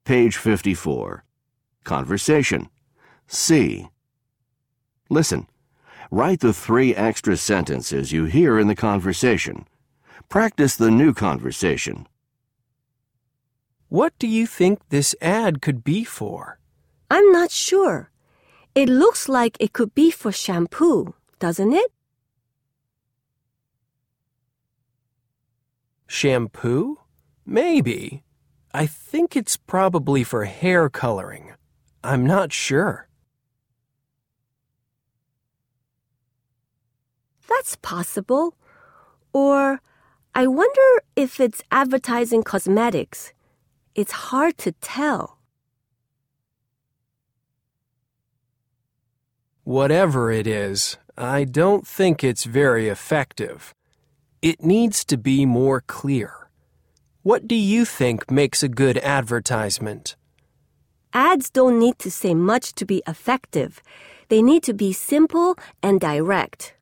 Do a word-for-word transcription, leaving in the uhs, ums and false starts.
Page fifty-four. Conversation. C. Listen. Write the three extra sentences you hear in the conversation. Practice the new conversation. What do you think this ad could be for? I'm not sure. It looks like it could be for shampoo, doesn't it? Shampoo? Maybe. I think it's probably for hair coloring. I'm not sure. That's possible. Or I wonder if it's advertising cosmetics. It's hard to tell. Whatever it is, I don't think it's very effective. It needs to be more clear. What do you think makes a good advertisement? Ads don't need to say much to be effective. They need to be simple and direct.